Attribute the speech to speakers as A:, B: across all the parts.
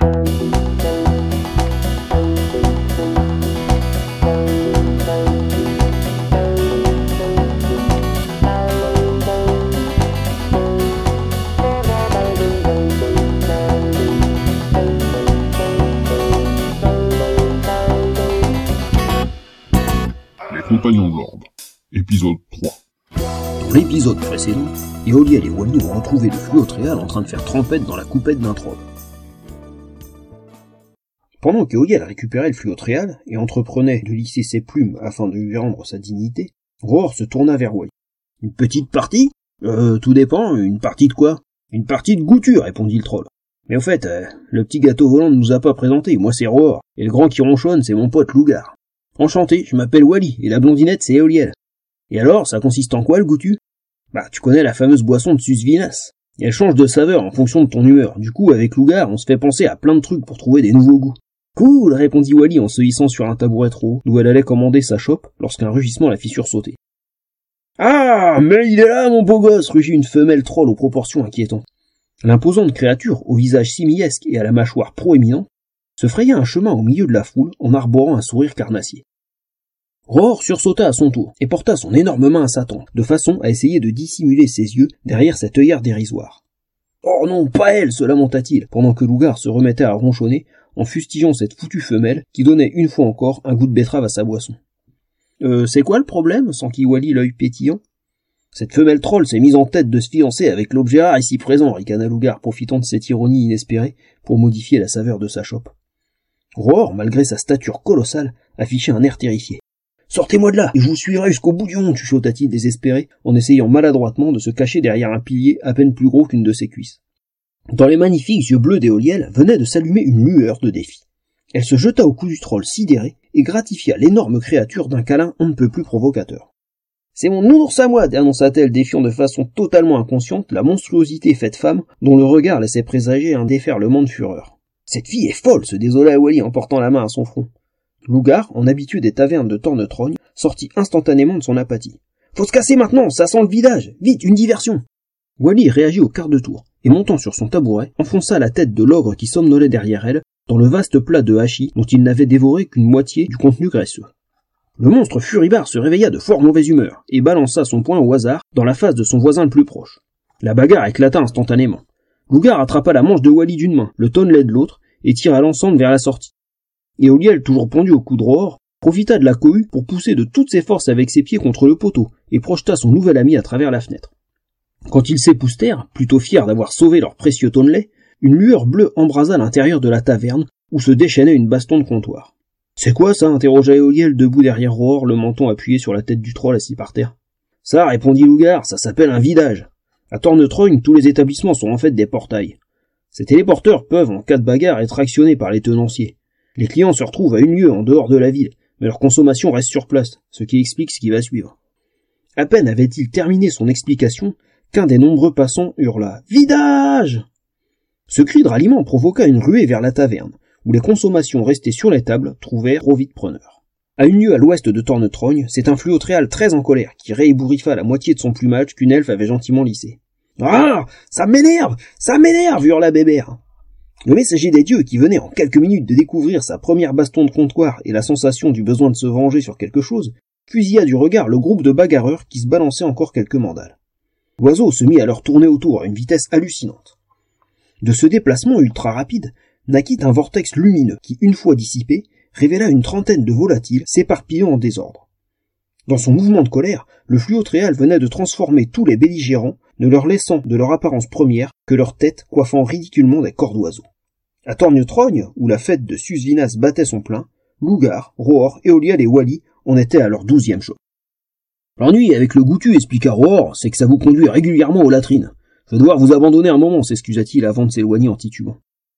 A: Compagnons de l'Ordre, épisode 3.
B: Dans l'épisode précédent, Éoliel et Wally ont retrouvé le Fluotréal en train de faire trempette dans la coupette d'un troll. Pendant qu'Éoliel récupérait le Fluotréal et entreprenait de lisser ses plumes afin de lui rendre sa dignité, Roar se tourna vers Wally. « Une petite partie ? Tout dépend, une partie de quoi ? Une partie de goûtu, répondit le troll. Mais au fait, le petit gâteau volant ne nous a pas présenté, moi c'est Roar, et le grand qui ronchonne c'est mon pote Lougar. Enchanté, je m'appelle Wally, et la blondinette c'est Éoliel. Et alors, ça consiste en quoi le goûtu ? Bah, tu connais la fameuse boisson de Susvinas. Et elle change de saveur en fonction de ton humeur. Du coup, avec Lougar, on se fait penser à plein de trucs pour trouver des nouveaux goûts. Cool, répondit Wally en se hissant sur un tabouret trop haut, d'où elle allait commander sa chope, lorsqu'un rugissement la fit sursauter. Ah, mais il est là, mon beau gosse, rugit une femelle troll aux proportions inquiétantes. L'imposante créature, au visage simiesque et à la mâchoire proéminente, se fraya un chemin au milieu de la foule en arborant un sourire carnassier. Roar sursauta à son tour et porta son énorme main à sa tempe, de façon à essayer de dissimuler ses yeux derrière cette œillère dérisoire. « Oh non, pas elle !» se lamenta-t-il, pendant que Lougar se remettait à ronchonner en fustigeant cette foutue femelle qui donnait une fois encore un goût de betterave à sa boisson. « C'est quoi le problème ?» s'enquit Wally l'œil pétillant. « Cette femelle troll s'est mise en tête de se fiancer avec l'objet rare ici présent, ricana Lougar, profitant de cette ironie inespérée pour modifier la saveur de sa chope. Roar, malgré sa stature colossale, affichait un air terrifié. « Sortez-moi de là, et je vous suivrai jusqu'au bout du monde !» chuchota-t-il désespéré, en essayant maladroitement de se cacher derrière un pilier à peine plus gros qu'une de ses cuisses. Dans les magnifiques yeux bleus d'Éoliel venait de s'allumer une lueur de défi. Elle se jeta au cou du troll sidéré et gratifia l'énorme créature d'un câlin on ne peut plus provocateur. « C'est mon ours à moi !» annonça-t-elle, défiant de façon totalement inconsciente la monstruosité faite femme dont le regard laissait présager un déferlement de fureur. « Cette fille est folle !» se désola Wally en portant la main à son front. Lougar, en habitué des tavernes de Tornetrogne, sortit instantanément de son apathie. « Faut se casser maintenant, ça sent le vidage ! Vite, une diversion !» Wally réagit au quart de tour, et montant sur son tabouret, enfonça la tête de l'ogre qui somnolait derrière elle, dans le vaste plat de hachis dont il n'avait dévoré qu'une moitié du contenu graisseux. Le monstre furibard se réveilla de fort mauvaise humeur, et balança son poing au hasard dans la face de son voisin le plus proche. La bagarre éclata instantanément. Lougar attrapa la manche de Wally d'une main, le tonnelet de l'autre, et tira l'ensemble vers la sortie. Éoliel, toujours pendu au cou de Roar, profita de la cohue pour pousser de toutes ses forces avec ses pieds contre le poteau et projeta son nouvel ami à travers la fenêtre. Quand ils s'époustèrent, plutôt fiers d'avoir sauvé leur précieux tonnelet, une lueur bleue embrasa l'intérieur de la taverne où se déchaînait une baston de comptoir. « C'est quoi ça ?» interrogea Éoliel debout derrière Roar, le menton appuyé sur la tête du troll assis par terre. « Ça, répondit Lougar, ça s'appelle un vidage. À Tornetrogne, tous les établissements sont en fait des portails. Ces téléporteurs peuvent, en cas de bagarre, être actionnés par les tenanciers. Les clients se retrouvent à une lieue en dehors de la ville, mais leur consommation reste sur place, ce qui explique ce qui va suivre. » À peine avait-il terminé son explication qu'un des nombreux passants hurla « Vidage !» Ce cri de ralliement provoqua une ruée vers la taverne, où les consommations restées sur les tables trouvèrent trop vite preneur. À une lieue à l'ouest de Tornetrogne, c'est un Fluotréal très en colère qui réébouriffa la moitié de son plumage qu'une elfe avait gentiment lissé. « Ah, ça m'énerve, hurla Bébert. Le messager des dieux, qui venait en quelques minutes de découvrir sa première baston de comptoir et la sensation du besoin de se venger sur quelque chose, fusilla du regard le groupe de bagarreurs qui se balançaient encore quelques mandales. L'oiseau se mit à leur tourner autour à une vitesse hallucinante. De ce déplacement ultra rapide, naquit un vortex lumineux qui, une fois dissipé, révéla une trentaine de volatiles s'éparpillant en désordre. Dans son mouvement de colère, le Fluotréal venait de transformer tous les belligérants, ne leur laissant de leur apparence première que leur tête coiffant ridiculement des corps d'oiseaux. À Tornetrogne, où la fête de Susvinas battait son plein, Lougar, Roar, Éoliel et Wally en étaient à leur 12e choc. « L'ennui avec le goûtu, expliqua Roar, c'est que ça vous conduit régulièrement aux latrines. Je vais devoir vous abandonner un moment, s'excusa-t-il avant de s'éloigner en titubant. »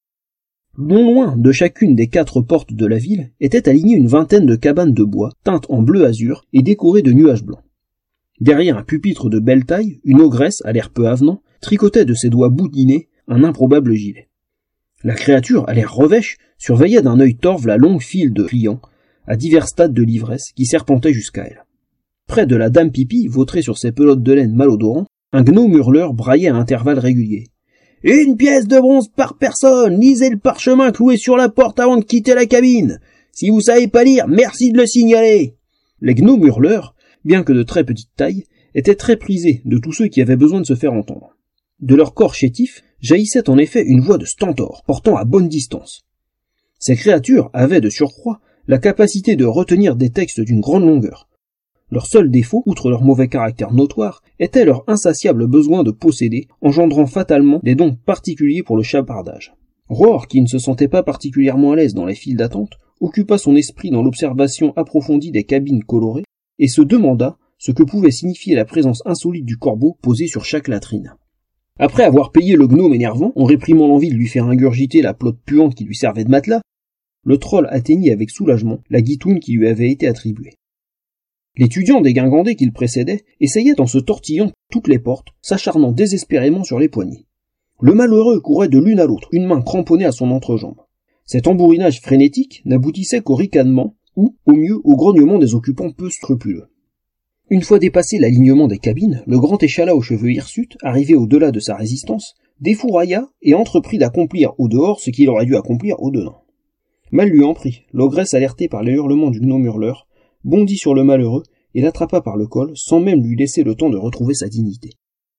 B: Non loin de chacune des 4 portes de la ville était alignée une vingtaine de cabanes de bois, teintes en bleu azur et décorées de nuages blancs. Derrière un pupitre de belle taille, une ogresse, à l'air peu avenant, tricotait de ses doigts boudinés un improbable gilet. La créature, à l'air revêche, surveillait d'un œil torve la longue file de clients, à divers stades de l'ivresse, qui serpentaient jusqu'à elle. Près de la dame Pipi, vautrée sur ses pelotes de laine malodorantes, un gnome hurleur braillait à intervalles réguliers. Une pièce de bronze par personne. Lisez le parchemin cloué sur la porte avant de quitter la cabine. Si vous savez pas lire, merci de le signaler. » Les gnomes hurleurs, bien que de très petite taille, étaient très prisés de tous ceux qui avaient besoin de se faire entendre. De leur corps chétif jaillissait en effet une voix de stentor, portant à bonne distance. Ces créatures avaient de surcroît la capacité de retenir des textes d'une grande longueur. Leur seul défaut, outre leur mauvais caractère notoire, était leur insatiable besoin de posséder, engendrant fatalement des dons particuliers pour le chapardage. Roar, qui ne se sentait pas particulièrement à l'aise dans les files d'attente, occupa son esprit dans l'observation approfondie des cabines colorées, et se demanda ce que pouvait signifier la présence insolite du corbeau posé sur chaque latrine. Après avoir payé le gnome énervant, en réprimant l'envie de lui faire ingurgiter la pelote puante qui lui servait de matelas, le troll atteignit avec soulagement la guitoune qui lui avait été attribuée. L'étudiant dégingandé qui le précédait essayait en se tortillant toutes les portes, s'acharnant désespérément sur les poignets. Le malheureux courait de l'une à l'autre, une main cramponnée à son entrejambe. Cet embourinage frénétique n'aboutissait qu'au ricanement ou, au mieux, au grognement des occupants peu scrupuleux. Une fois dépassé l'alignement des cabines, le grand échalas aux cheveux hirsutes, arrivé au-delà de sa résistance, défourailla et entreprit d'accomplir au dehors ce qu'il aurait dû accomplir au dedans. Mal lui en prit, l'ogresse alertée par les hurlements du gnome hurleur, bondit sur le malheureux et l'attrapa par le col sans même lui laisser le temps de retrouver sa dignité.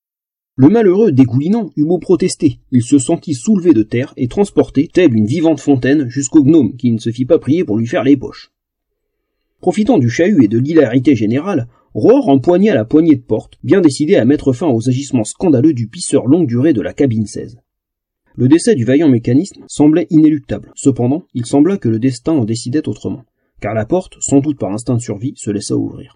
B: Le malheureux, dégoulinant, eut beau protester, il se sentit soulevé de terre et transporté, telle une vivante fontaine, jusqu'au gnome qui ne se fit pas prier pour lui faire les poches. Profitant du chahut et de l'hilarité générale, Roar empoigna la poignée de porte, bien décidé à mettre fin aux agissements scandaleux du pisseur longue durée de la cabine 16. Le décès du vaillant mécanisme semblait inéluctable. Cependant, il sembla que le destin en décidait autrement, car la porte, sans doute par instinct de survie, se laissa ouvrir.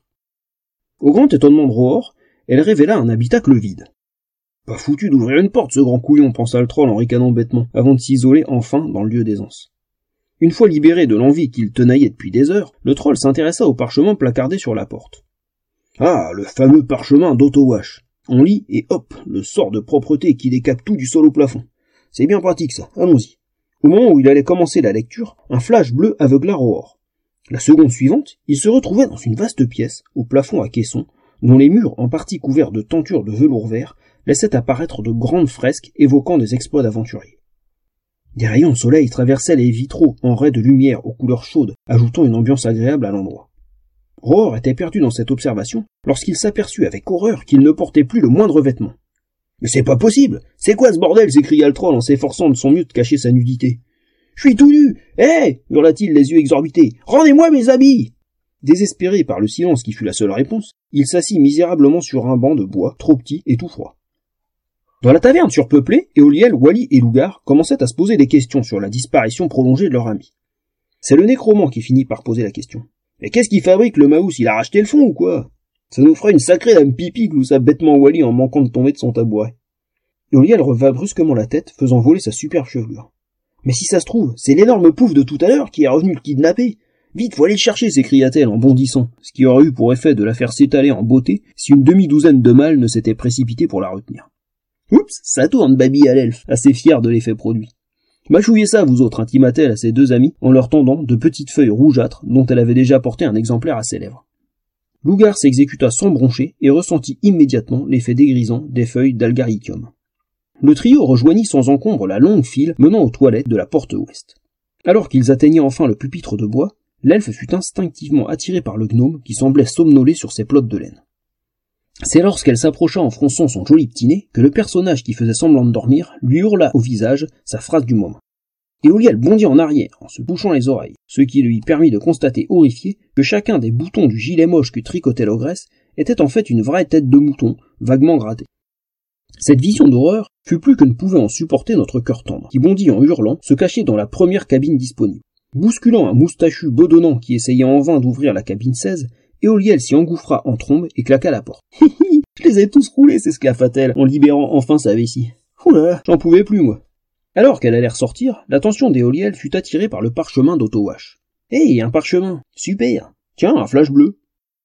B: Au grand étonnement de Roar, elle révéla un habitacle vide. Pas foutu d'ouvrir une porte, ce grand couillon, pensa le troll en ricanant bêtement, avant de s'isoler enfin dans le lieu d'aisance. Une fois libéré de l'envie qu'il tenaillait depuis des heures, le troll s'intéressa au parchemin placardé sur la porte. Ah, le fameux parchemin d'Autowash. On lit et hop, le sort de propreté qui décape tout du sol au plafond. C'est bien pratique ça, allons-y. Au moment où il allait commencer la lecture, un flash bleu aveugla Roar. La seconde suivante, il se retrouvait dans une vaste pièce, au plafond à caisson, dont les murs, en partie couverts de tentures de velours vert, laissaient apparaître de grandes fresques évoquant des exploits d'aventuriers. Des rayons de soleil traversaient les vitraux en raies de lumière aux couleurs chaudes, ajoutant une ambiance agréable à l'endroit. Roar était perdu dans cette observation lorsqu'il s'aperçut avec horreur qu'il ne portait plus le moindre vêtement. « Mais c'est pas possible! C'est quoi ce bordel ?» s'écria le troll en s'efforçant de son mieux de cacher sa nudité. « Je suis tout nu! Hé !» hurla-t-il les yeux exorbités. « Rendez-moi mes habits !» Désespéré par le silence qui fut la seule réponse, il s'assit misérablement sur un banc de bois, trop petit et tout froid. Dans la taverne surpeuplée, Éoliel, Wally et Lougar commençaient à se poser des questions sur la disparition prolongée de leur ami. C'est le nécromant qui finit par poser la question. « Mais qu'est-ce qu'il fabrique, le Maous? Il a racheté le fond ou quoi? Ça nous fera une sacrée dame pipi, gloussa bêtement Wally en manquant de tomber de son tabouret. » Éoliel releva brusquement la tête, faisant voler sa superbe chevelure. « Mais si ça se trouve, c'est l'énorme pouf de tout à l'heure qui est revenu le kidnapper. Vite, faut aller le chercher, s'écria-t-elle en bondissant, ce qui aurait eu pour effet de la faire s'étaler en beauté si une demi-douzaine de mâles ne s'étaient précipités pour la retenir. Oups, ça tourne, babille à l'elfe, assez fier de l'effet produit. Mâchouillez ça, vous autres, intima-t-elle à ses deux amis en leur tendant de petites feuilles rougeâtres dont elle avait déjà porté un exemplaire à ses lèvres. Lougar s'exécuta sans broncher et ressentit immédiatement l'effet dégrisant des feuilles d'algaricium. Le trio rejoignit sans encombre la longue file menant aux toilettes de la porte ouest. Alors qu'ils atteignaient enfin le pupitre de bois, l'elfe fut instinctivement attiré par le gnome qui semblait somnoler sur ses plottes de laine. C'est lorsqu'elle s'approcha en fronçant son joli petit nez que le personnage qui faisait semblant de dormir lui hurla au visage sa phrase du moment. Éoliel bondit en arrière en se bouchant les oreilles, ce qui lui permit de constater horrifié que chacun des boutons du gilet moche que tricotait l'ogresse était en fait une vraie tête de mouton, vaguement grattée. Cette vision d'horreur fut plus que ne pouvait en supporter notre cœur tendre, qui bondit en hurlant, se cachait dans la première cabine disponible. Bousculant un moustachu bedonnant qui essayait en vain d'ouvrir la cabine 16, Éoliel s'y engouffra en trombe et claqua la porte. « Hi hi, je les ai tous roulés, s'esclaffa-t-elle en libérant enfin sa vessie. « Oula, j'en pouvais plus, moi. » Alors qu'elle allait ressortir, l'attention d'Éoliel fut attirée par le parchemin d'Autowash. « Hey, un parchemin, super. Tiens, un flash bleu. »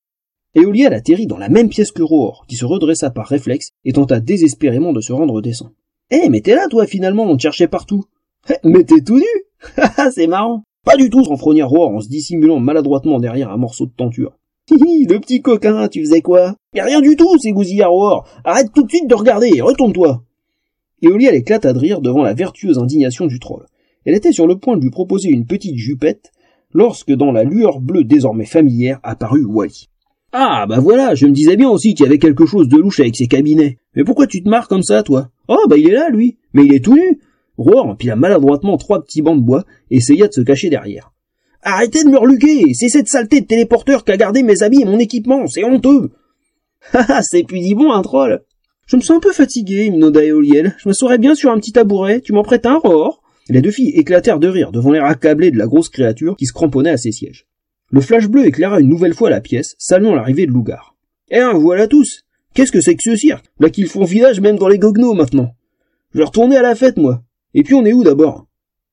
B: Éoliel atterrit dans la même pièce que Roar, qui se redressa par réflexe et tenta désespérément de se rendre décent. « Eh, mais t'es là, toi, finalement, on te cherchait partout. »« Mais t'es tout nu. Haha, c'est marrant. » Pas du tout, renfrogna Roar en se dissimulant maladroitement derrière un morceau de tenture. « Hihi, le petit coquin, tu faisais quoi ?»« Mais rien du tout, s'égousilla Roar. Arrête tout de suite de regarder, retourne-toi. » Éoliel éclata de rire devant la vertueuse indignation du troll. Elle était sur le point de lui proposer une petite jupette, lorsque dans la lueur bleue désormais familière apparut Wally. « Ah, bah voilà, je me disais bien aussi qu'il y avait quelque chose de louche avec ces cabinets. Mais pourquoi tu te marres comme ça, toi ? Oh, bah il est là, lui. Mais il est tout nu. » Roar empila maladroitement 3 petits bancs de bois et essaya de se cacher derrière. « Arrêtez de me reluquer. C'est cette saleté de téléporteur qui a gardé mes habits et mon équipement, c'est honteux. » « Haha, c'est plus dit bon, un troll. »« Je me sens un peu fatigué, minauda Éoliel. Je m'assoirais bien sur un petit tabouret. Tu m'en prêtes un, Roar ?» Les 2 filles éclatèrent de rire devant l'air accablé de la grosse créature qui se cramponnait à ses sièges. Le flash bleu éclaira une nouvelle fois la pièce, saluant l'arrivée de Lougar. « Eh, voilà tous. Qu'est-ce que c'est que ce cirque? Là qu'ils font village même dans les goguenots maintenant. Je vais retourner à la fête, moi. Et puis on est où d'abord? »«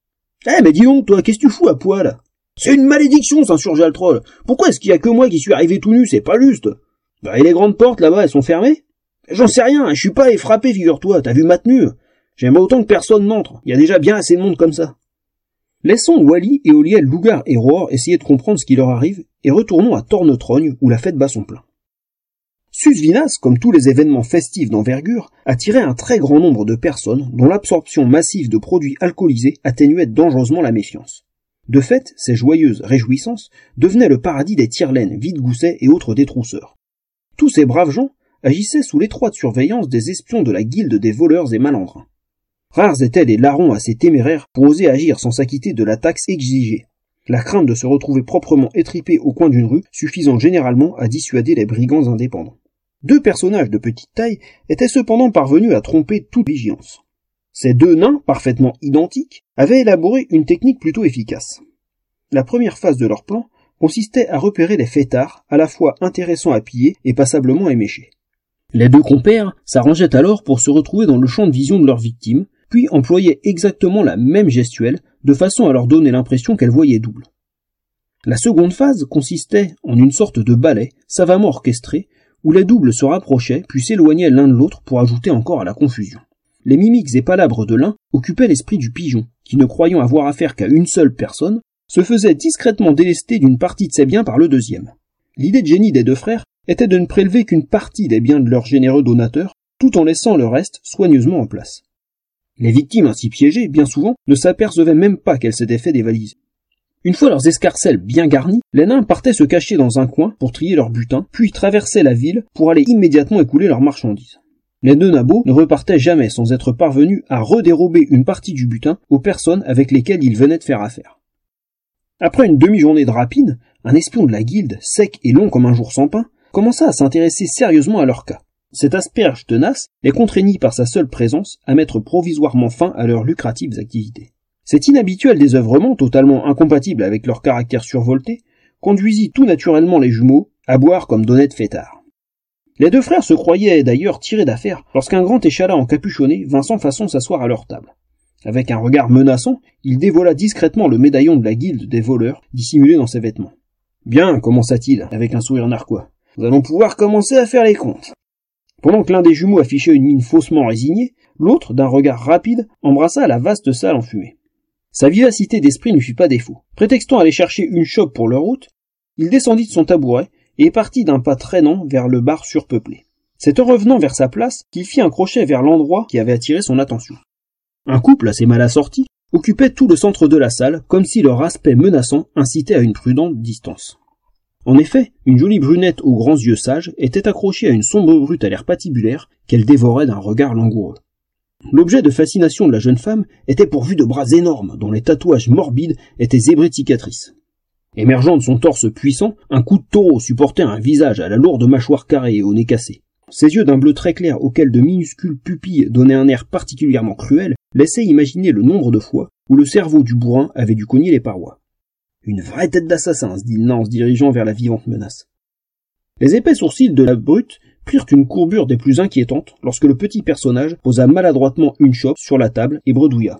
B: Eh, mais dis donc, toi, qu'est-ce que tu fous à poil? »« C'est une malédiction, s'insurgea le troll. Pourquoi est-ce qu'il y a que moi qui suis arrivé tout nu? C'est pas juste. »« Bah, et les grandes portes, là-bas, elles sont fermées? »« J'en sais rien, je suis pas allé frapper, figure-toi, t'as vu ma tenue? J'aimerais autant que personne n'entre. Il y a déjà bien assez de monde comme ça. » Laissons Wally, Éoliel, Lougar et Roar essayer de comprendre ce qui leur arrive, et retournons à Tornetrogne, où la fête bat son plein. Susvinas, comme tous les événements festifs d'envergure, attirait un très grand nombre de personnes dont l'absorption massive de produits alcoolisés atténuait dangereusement la méfiance. De fait, ces joyeuses réjouissances devenaient le paradis des tire-laines, vide-goussets et autres détrousseurs. Tous ces braves gens agissaient sous l'étroite surveillance des espions de la guilde des voleurs et malandrins. Rares étaient les larrons assez téméraires pour oser agir sans s'acquitter de la taxe exigée. La crainte de se retrouver proprement étripé au coin d'une rue suffisant généralement à dissuader les brigands indépendants. 2 personnages de petite taille étaient cependant parvenus à tromper toute vigilance. Ces 2 nains, parfaitement identiques, avaient élaboré une technique plutôt efficace. La première phase de leur plan consistait à repérer les fêtards, à la fois intéressants à piller et passablement éméchés. Les 2 compères s'arrangeaient alors pour se retrouver dans le champ de vision de leurs victimes, puis employaient exactement la même gestuelle, de façon à leur donner l'impression qu'elles voyaient double. La seconde phase consistait en une sorte de ballet, savamment orchestré, où les doubles se rapprochaient puis s'éloignaient l'un de l'autre pour ajouter encore à la confusion. Les mimiques et palabres de l'un occupaient l'esprit du pigeon, qui ne croyant avoir affaire qu'à une seule personne, se faisait discrètement délester d'une partie de ses biens par le deuxième. L'idée de génie des 2 frères était de ne prélever qu'une partie des biens de leurs généreux donateurs, tout en laissant le reste soigneusement en place. Les victimes ainsi piégées, bien souvent, ne s'apercevaient même pas qu'elles s'étaient fait dévaliser. Une fois leurs escarcelles bien garnies, les nains partaient se cacher dans un coin pour trier leur butin, puis traversaient la ville pour aller immédiatement écouler leurs marchandises. Les 2 nabots ne repartaient jamais sans être parvenus à redérober une partie du butin aux personnes avec lesquelles ils venaient de faire affaire. Après une demi-journée de rapine, un espion de la guilde, sec et long comme un jour sans pain, commença à s'intéresser sérieusement à leur cas. Cette asperge tenace les contraignit par sa seule présence à mettre provisoirement fin à leurs lucratives activités. Cet inhabituel désœuvrement, totalement incompatible avec leur caractère survolté, conduisit tout naturellement les jumeaux à boire comme d'honnêtes fêtards. Les 2 frères se croyaient d'ailleurs tirés d'affaire lorsqu'un grand échalas encapuchonné vint sans façon s'asseoir à leur table. Avec un regard menaçant, il dévoila discrètement le médaillon de la guilde des voleurs dissimulé dans ses vêtements. « Bien, commença-t-il, avec un sourire narquois, nous allons pouvoir commencer à faire les comptes. » Pendant que l'un des jumeaux affichait une mine faussement résignée, l'autre, d'un regard rapide, embrassa la vaste salle enfumée. Sa vivacité d'esprit ne fit pas défaut. Prétextant aller chercher une chope pour leur route, il descendit de son tabouret et partit d'un pas traînant vers le bar surpeuplé. C'est en revenant vers sa place qu'il fit un crochet vers l'endroit qui avait attiré son attention. Un couple assez mal assorti occupait tout le centre de la salle, comme si leur aspect menaçant incitait à une prudente distance. En effet, une jolie brunette aux grands yeux sages était accrochée à une sombre brute à l'air patibulaire qu'elle dévorait d'un regard langoureux. L'objet de fascination de la jeune femme était pourvu de bras énormes dont les tatouages morbides étaient zébrés de cicatrices. Émergeant de son torse puissant, un cou de taureau supportait un visage à la lourde mâchoire carrée et au nez cassé. Ses yeux d'un bleu très clair auxquels de minuscules pupilles donnaient un air particulièrement cruel laissaient imaginer le nombre de fois où le cerveau du bourrin avait dû cogner les parois. Une vraie tête d'assassin, se dit le nain en se dirigeant vers la vivante menace. Les épais sourcils de la brute prirent une courbure des plus inquiétantes lorsque le petit personnage posa maladroitement une chope sur la table et bredouilla.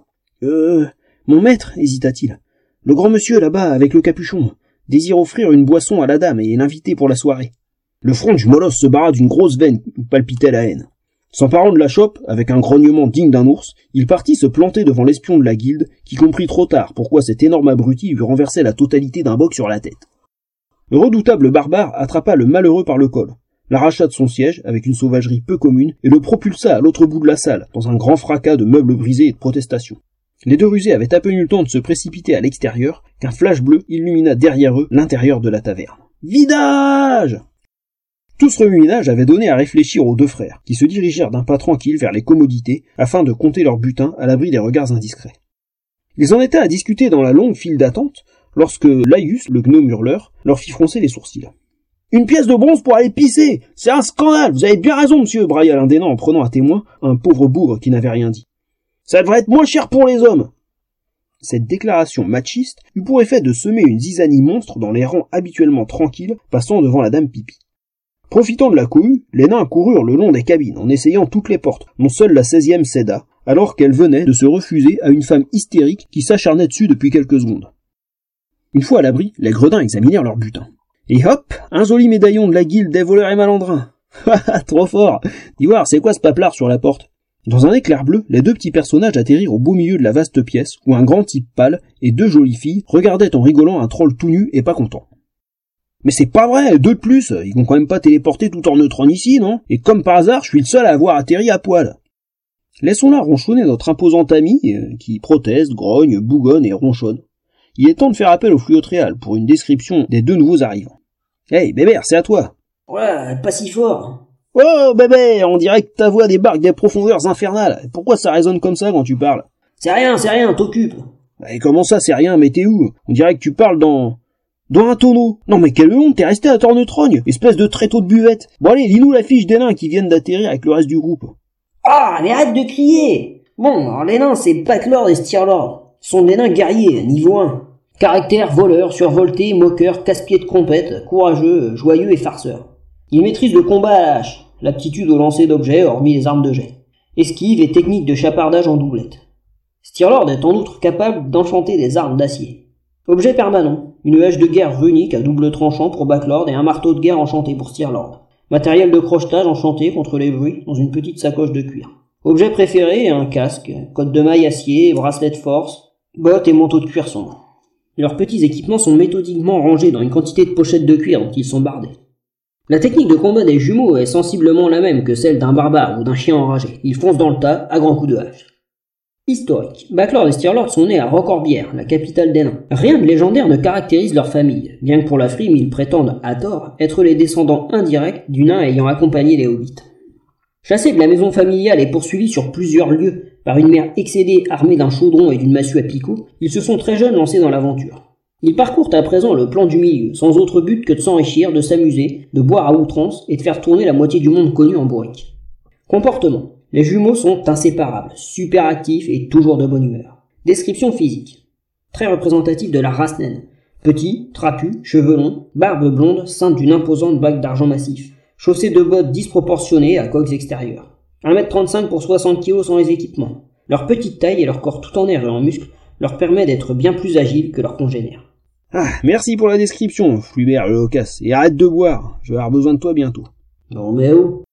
B: Mon maître, hésita-t-il. Le grand monsieur là-bas avec le capuchon désire offrir une boisson à la dame et l'inviter pour la soirée. Le front du molosse se barra d'une grosse veine où palpitait la haine. S'emparant de la chope, avec un grognement digne d'un ours, il partit se planter devant l'espion de la guilde, qui comprit trop tard pourquoi cet énorme abruti lui renversait la totalité d'un boc sur la tête. Le redoutable barbare attrapa le malheureux par le col. l'arracha de son siège avec une sauvagerie peu commune et le propulsa à l'autre bout de la salle, dans un grand fracas de meubles brisés et de protestations. Les deux rusés avaient à peine eu le temps de se précipiter à l'extérieur qu'un flash bleu illumina derrière eux l'intérieur de la taverne. Vidage! Tout ce remue-ménage avait donné à réfléchir aux deux frères, qui se dirigèrent d'un pas tranquille vers les commodités afin de compter leur butin à l'abri des regards indiscrets. Ils en étaient à discuter dans la longue file d'attente lorsque Laius, le gnome hurleur, leur fit froncer les sourcils. « Une pièce de bronze pour aller pisser! C'est un scandale! Vous avez bien raison, monsieur !» brailla l'un des nains en prenant à témoin un pauvre bougre qui n'avait rien dit. « Ça devrait être moins cher pour les hommes !» Cette déclaration machiste eut pour effet de semer une zizanie monstre dans les rangs habituellement tranquilles passant devant la dame Pipi. Profitant de la cohue, les nains coururent le long des cabines en essayant toutes les portes, dont seule la 16e céda, alors qu'elle venait de se refuser à une femme hystérique qui s'acharnait dessus depuis quelques secondes. Une fois à l'abri, les gredins examinèrent leur butin. Et hop, un joli médaillon de la guilde des voleurs et malandrins. Haha, trop fort! Dis voir, c'est quoi ce paplard sur la porte? Dans un éclair bleu, les deux petits personnages atterrirent au beau milieu de la vaste pièce, où un grand type pâle et deux jolies filles regardaient en rigolant un troll tout nu et pas content. Mais c'est pas vrai, deux de plus, ils vont quand même pas téléporter tout en neutron ici, non? Et comme par hasard, je suis le seul à avoir atterri à poil. Laissons-la ronchonner notre imposante amie, qui proteste, grogne, bougonne et ronchonne. Il est temps de faire appel au fluotréal pour une description des deux nouveaux arrivants. Hey, Bébert, c'est à toi.
C: Ouais, pas si fort.
B: Oh, bébé, on dirait que ta voix débarque des profondeurs infernales. Pourquoi ça résonne comme ça quand tu parles?
C: C'est rien, t'occupe.
B: Et comment ça, c'est rien, mais t'es où? On dirait que tu parles dans un tonneau. Non mais quelle honte, t'es resté à Tornetrogne, espèce de tréteau de buvette. Bon allez, lis-nous la fiche des nains qui viennent d'atterrir avec le reste du groupe.
C: Ah, mais arrête de crier. Bon, alors les nains, c'est Backlord et Stirlord. Ce sont des nains guerriers, niveau 1. Caractère voleur, survolté, moqueur, casse-pied de compète, courageux, joyeux et farceur. Ils maîtrisent le combat à la hache, l'aptitude au lancer d'objets hormis les armes de jet, esquive et technique de chapardage en doublette. Stirlord est en outre capable d'enchanter des armes d'acier. Objet permanent, une hache de guerre runique à double tranchant pour Backlord et un marteau de guerre enchanté pour Stirlord. Matériel de crochetage enchanté contre les bruits dans une petite sacoche de cuir. Objet préféré, un casque, cotte de maille acier, bracelet de force, bottes et manteau de cuir sombre. Leurs petits équipements sont méthodiquement rangés dans une quantité de pochettes de cuir dont ils sont bardés. La technique de combat des jumeaux est sensiblement la même que celle d'un barbare ou d'un chien enragé. Ils foncent dans le tas à grands coups de hache. Historique. Backlord et Stirlord sont nés à Rocorbière, la capitale des nains. Rien de légendaire ne caractérise leur famille, bien que pour la frime ils prétendent, à tort, être les descendants indirects du nain ayant accompagné les hobbits. Chassés de la maison familiale et poursuivis sur plusieurs lieux par une mère excédée armée d'un chaudron et d'une massue à picot, ils se sont très jeunes lancés dans l'aventure. Ils parcourent à présent le plan du milieu, sans autre but que de s'enrichir, de s'amuser, de boire à outrance et de faire tourner la moitié du monde connu en bourrique. Comportement. Les jumeaux sont inséparables, super actifs et toujours de bonne humeur. Description physique. Très représentative de la race naine. Petit, trapu, cheveux longs, barbe blonde, ceinte d'une imposante bague d'argent massif. Chaussés de bottes disproportionnées à coques extérieures. 1m35 pour 60 kg sans les équipements. Leur petite taille et leur corps tout en air et en muscles leur permet d'être bien plus agiles que leurs congénères.
B: Ah, merci pour la description, Flubert le loquace, et arrête de boire, je vais avoir besoin de toi bientôt.
C: Non mais oh.